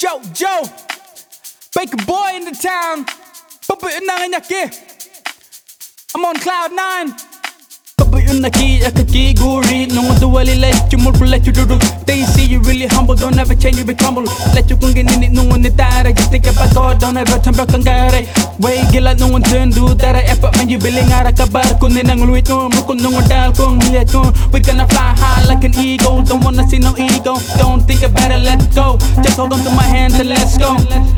Joe, Baker boy in the town. Pabayun na nganyaki. I'm on cloud 9. Pabayun na ki akaki guri. Nung duwali let you move, let you do. They see you really humble, don't ever change, you be crumble. Let you kung ginini nung unitara. Just think about God, don't ever turn back ang gare. Way gila nung turn do that I ever man you biling ara kabar. Kunin ang luwit mo, mukun nung dal kung milit mo. We gonna fly high like an eagle. Don't wanna see no ego. Don't think about it, let's go. Just hold on to my hands and let's go.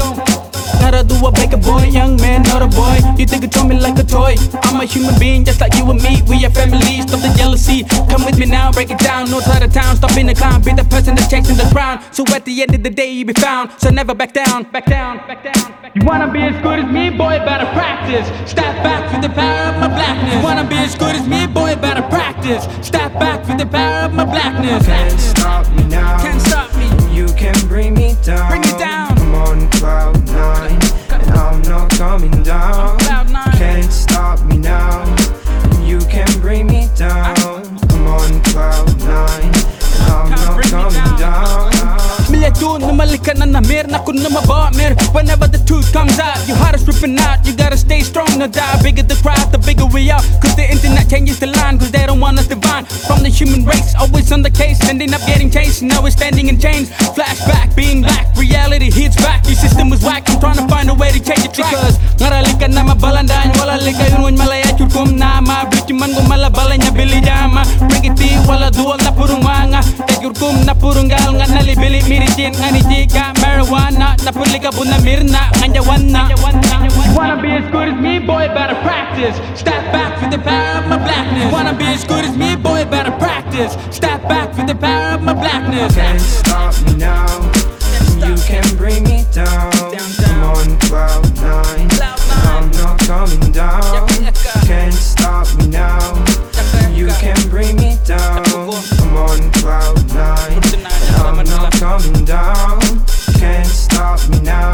Gotta do a Baker boy, young man, not a boy. You think you treat me like a toy. I'm a human being just like you and me. We are family, stop the jealousy. Come with me now, break it down. No side of town, stop being a clown. Be the person that's chasing the crown. So at the end of the day you be found. So never back down, back down, back down. You wanna be as good as me, boy, better practice. Step back with the power of my blackness. You wanna be as good as me, boy, better practice. Step back with the power of my blackness. Can't stop me now. Can't stop me. You can bring me down. Bring me down. I'm on cloud 9 and I'm not coming down. Cloud 9. Can't stop me now. You can bring me down. I'm on cloud 9 and I'm not coming down. Milyadun, numalikan na namir. Na kun numabamir. Whenever the truth comes out, your heart is ripping out. You gotta stay strong, no doubt. Bigger the crowd, the bigger we are. Cause the internet changes the line. Cause they don't want us divine. From the human race, always on the case. Ending up getting chased, now we're standing in chains. Flashback, being black, reality hits back. Your system was whack, I'm trying to find a way to change it. Because ngaralikan na mabalandan. Wala ligayon wan malaya churkum na mablit man gumalabala nya bilijama. Bring it wala dual na purong manga. Yurkum na purong gal nga nalibili miritin nga ni jika marijuana. Na pulika bu na mirna nganyawan na. You wanna be as good as me, boy, better practice. Step back with the power of my blackness. Wanna be as good as me, boy, better practice. Step back with the power of my blackness. Can't stop me now. You can bring me down. I'm on cloud 9 I'm not coming down. Can't stop me now. You can bring me down. I'm on cloud 9 I'm not coming down. Can't stop me now.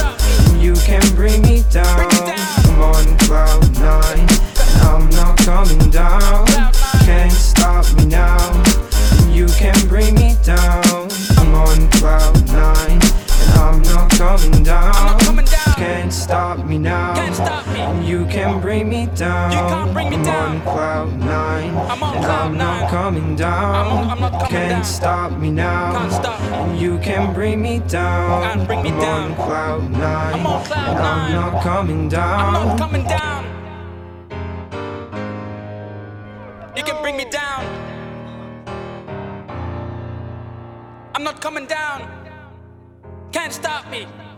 You can bring me down. I'm on cloud 9 I'm not coming down. Can't stop me now. You can bring me down. I'm on cloud 9 and I'm not coming down. Can't stop me now. You can bring me down. I'm on cloud 9 and I'm not coming down. Can't stop me now. You can bring me down. I'm on cloud 9 and I'm not coming down. You can bring me down. I'm not coming down. Can't stop me.